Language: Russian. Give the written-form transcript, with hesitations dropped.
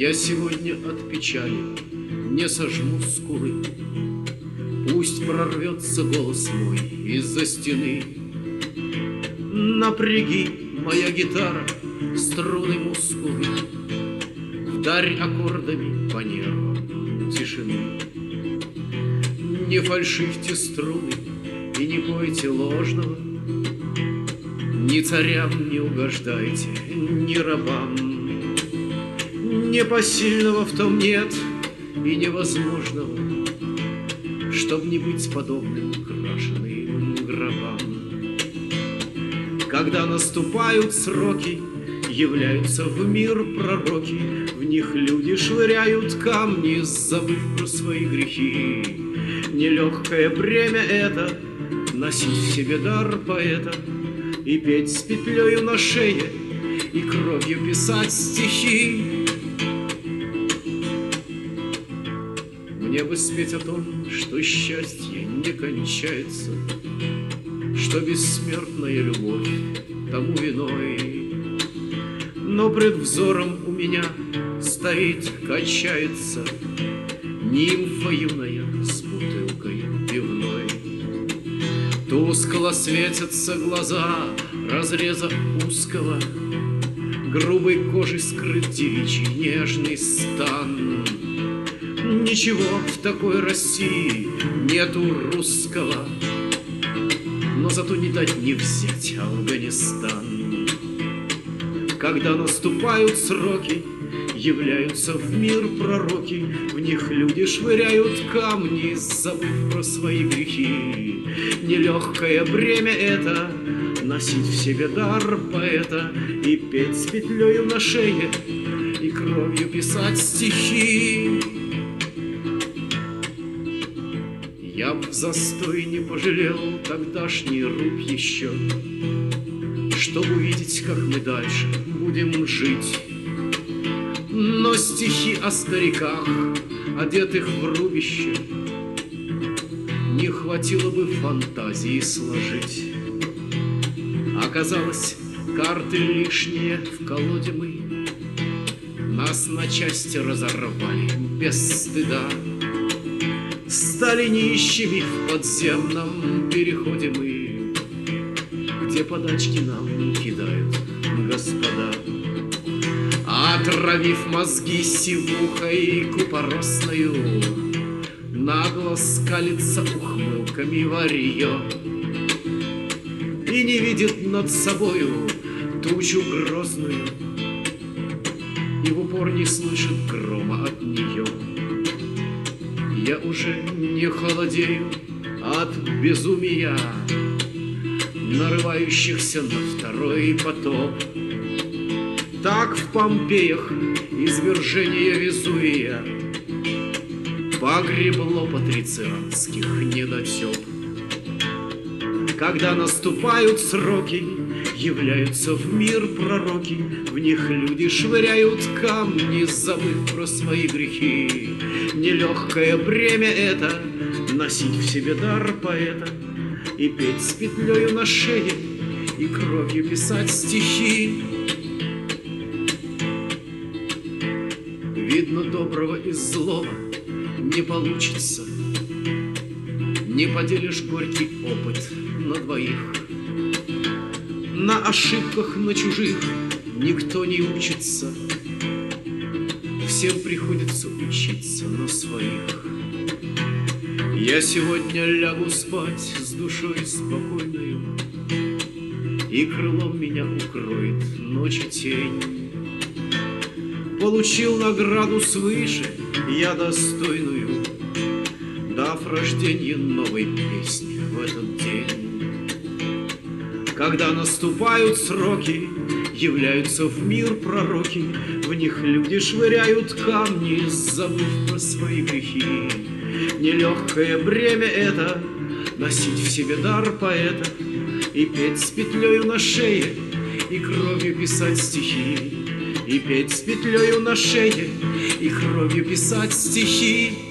Я сегодня от печали не сожму скулы. Пусть прорвется голос мой из-за стены. Напряги, моя гитара, струны мускулы, вдарь аккордами по нервам тишины. Не фальшивьте струны и не пойте ложного, ни царям не угождайте, ни рабам. Непосильного в том нет и невозможного, чтоб не быть подобным крашеным гробам. Когда наступают сроки, являются в мир пророки, в них люди швыряют камни, забыв про свои грехи. Нелегкое бремя это — носить в себе дар поэта и петь с петлею на шее и кровью писать стихи. Мне бы спеть о том, что счастье не кончается, что бессмертная любовь тому виной. Но пред взором у меня стоит, качается нимфа юная с бутылкой пивной. Тускло светятся глаза разреза узкого, грубой кожей скрыт девичий нежный стан. Ничего в такой России нету русского, но зато не дать не взять Афганистан. Когда наступают сроки, являются в мир пророки, в них люди швыряют камни, забыв про свои грехи. Нелегкое бремя это — носить в себе дар поэта и петь с петлею на шее и кровью писать стихи. Я б в застой не пожалел тогдашний рубь еще, чтоб увидеть, как мы дальше будем жить. Но стихи о стариках, одетых в рубище, не хватило бы фантазии сложить. Оказалось, карты лишние в колоде мы, нас на части разорвали без стыда. Стали нищими в подземном переходе мы, где подачки нам кидают господа. Отравив мозги сивухой купоросною, нагло скалится ухмылками варьё и не видит над собою тучу грозную, и в упор не слышит грома от нее. Я уже не холодею от безумия, нарывающихся на второй потоп. Так в Помпеях извержение Везувия погребло патрицианских недотеп. Когда наступают сроки, являются в мир пророки, в них люди швыряют камни, забыв про свои грехи. Нелегкое бремя это — носить в себе дар поэта и петь с петлею на шее и кровью писать стихи. Видно, доброго из злого не получится, не поделишь горький опыт на двоих. На ошибках, на чужих никто не учится, всем приходится учиться на своих. Я сегодня лягу спать с душой спокойною, и крылом меня укроет ночи тень. Получил награду свыше я достойную, дав рождение новой песни в этот день. Когда наступают сроки, являются в мир пророки, в них люди швыряют камни, забыв про свои грехи. Нелегкое бремя это — носить в себе дар поэта и петь с петлею на шее и кровью писать стихи. И петь с петлею на шее и кровью писать стихи.